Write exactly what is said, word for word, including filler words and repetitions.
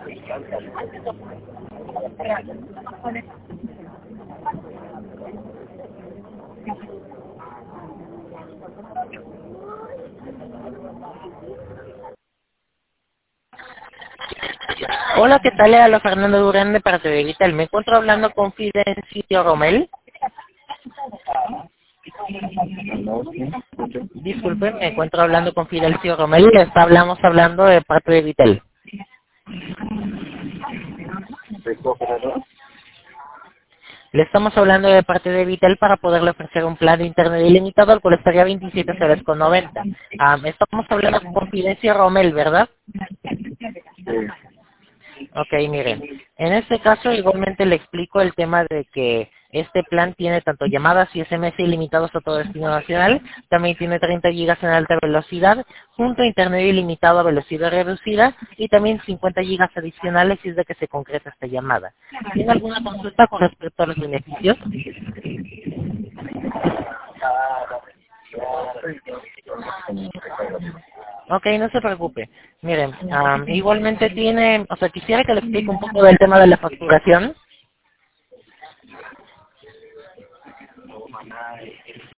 Hola, ¿qué tal? Le habla Fernando Durán de parte de Vital. Me encuentro hablando con Fidencio Romel. No, sí, escucho. Disculpe, me encuentro hablando con Fidencio Romel. Le está- hablamos hablando de parte de Vital. ¿De tu operador? Le estamos hablando de parte de Vital para poderle ofrecer un plan de internet ilimitado al cual estaría veintisiete soles con noventa. Ah, estamos hablando con Fidencio Romel, ¿verdad? Sí. Ok, miren, en este caso igualmente le explico el tema de que este plan tiene tanto llamadas y S M S ilimitados a todo destino nacional, también tiene treinta gigas en alta velocidad, junto a internet ilimitado a velocidad reducida y también cincuenta gigas adicionales si es de que se concreta esta llamada. ¿Tiene alguna consulta con respecto a los beneficios? Ok, no se preocupe. Miren, am, igualmente tiene, o sea, quisiera que le explique un poco del tema de la facturación.